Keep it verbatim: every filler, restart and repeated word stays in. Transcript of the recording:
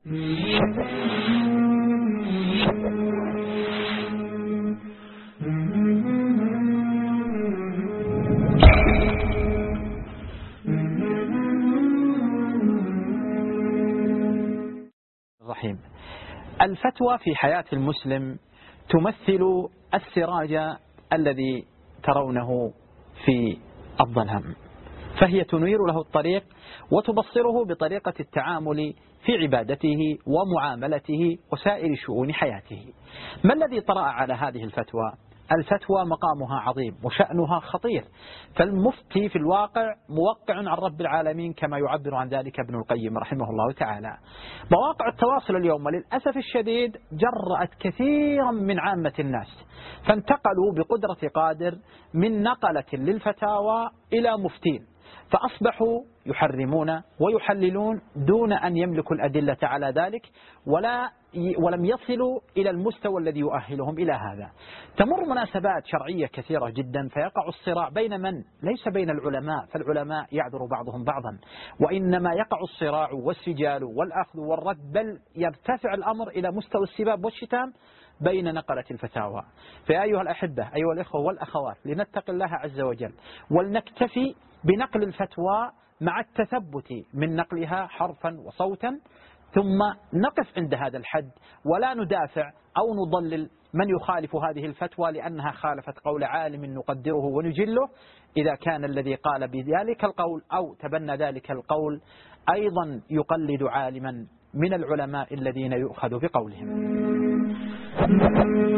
الرحيم. الفتوى في حياة المسلم تمثل السراج الذي ترونه في الظلام، فهي تنير له الطريق وتبصره بطريقة التعامل في عبادته ومعاملته وسائر شؤون حياته. ما الذي طرأ على هذه الفتوى؟ الفتوى مقامها عظيم وشأنها خطير، فالمفتي في الواقع موقع عن رب العالمين كما يعبر عن ذلك ابن القيم رحمه الله تعالى. مواقع التواصل اليوم للأسف الشديد جرأت كثيرا من عامة الناس، فانتقلوا بقدرة قادر من نقلة للفتاوى إلى مفتين، فأصبحوا يحرمون ويحللون دون أن يملكوا الأدلة على ذلك، ولا ولم يصلوا إلى المستوى الذي يؤهلهم إلى هذا. تمر مناسبات شرعية كثيرة جدا، فيقع الصراع بين من؟ ليس بين العلماء، فالعلماء يعذر بعضهم بعضا، وإنما يقع الصراع والسجال والأخذ والرد، بل يرتفع الأمر إلى مستوى السباب والشتام بين نقلة الفتاوى. فيا أيها الأحبة، أيها الإخوة والأخوات، لنتقي الله عز وجل ولنكتفي بنقل الفتوى مع التثبت من نقلها حرفا وصوتا، ثم نقف عند هذا الحد ولا ندافع أو نضلل من يخالف هذه الفتوى لأنها خالفت قول عالم نقدره ونجله، إذا كان الذي قال بذلك القول أو تبنى ذلك القول أيضا يقلد عالما من العلماء الذين يؤخذ بقولهم.